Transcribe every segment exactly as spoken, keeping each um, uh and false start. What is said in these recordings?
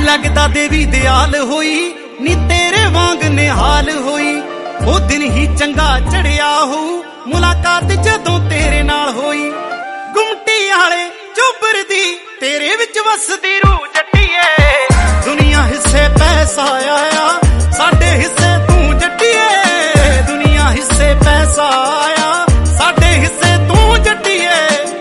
लगदा देवी दयाल होई नी तेरे वांग निहाल होई। ओ दिन ही चंगा चढ़िया हो मुलाकात जदों तेरे नाल होई। गुमटी आले चोबर दी तेरे विच वसदी रूह जट्टीए। दुनिया हिस्से पैसा आया साडे हिस्से तू जट्टीए। दुनिया हिस्से पैसा आया साडे हिस्से तू जट्टीए।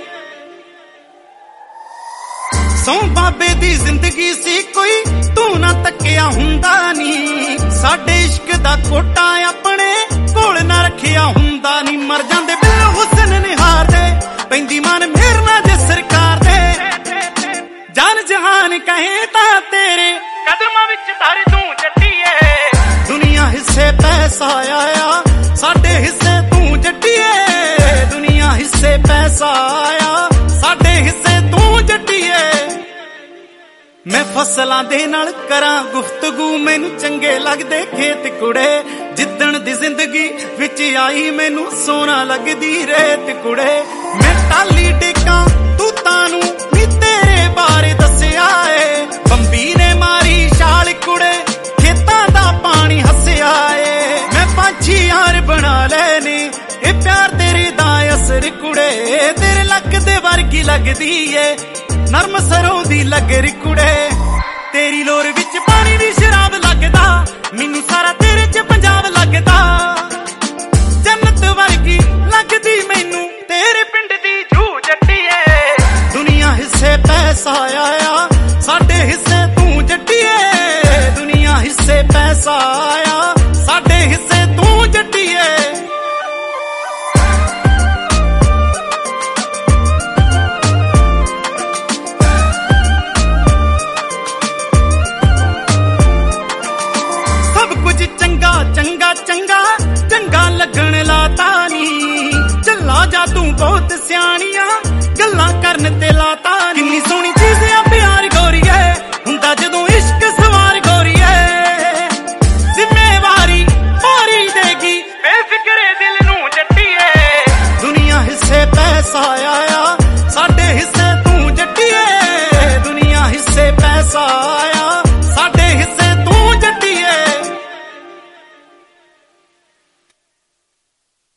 सौ बाबे दी जिंदगी सी कोई तू ना तकिया हुंदा नी। साडे इश्क दा कोटा अपने कोल ना रखिया हुंदा नी। मर जांदे बिल हुसन निहार दे पैंदी मन मेर ना जे सरकार दे। जान जहान कहे ता तेरे कदमां विच धर तू जट्टीए। दुनिया हिस्से पैसा आया साडे हिस्से तू जट्टीए। दुनिया हिस्से पैसा आया साडे हिस्से तू जट्टीए। मैं फसलां दे नाल करां गुफ्तगू मैनू चंगे लगदे खेत कुड़े। जिद्दण दी जिंदगी विच आई मैनू सोना लगदी रेत कुड़े। मैं टाली टेकां तूतां नू नी तेरे बारे दस्सिया ए। बंबी ने मारी छाल कुड़े खेतां दा पानी हस्सिया ए। मैं पंछी यार बना लेने ए प्यार तेरे दा असर कुड़े। तेरे लक दे वर्गी लगदी ए नरम सरों दी लगरी कुड़े। तेरी लोर विच पानी दी शराब लगदा मैनू सारा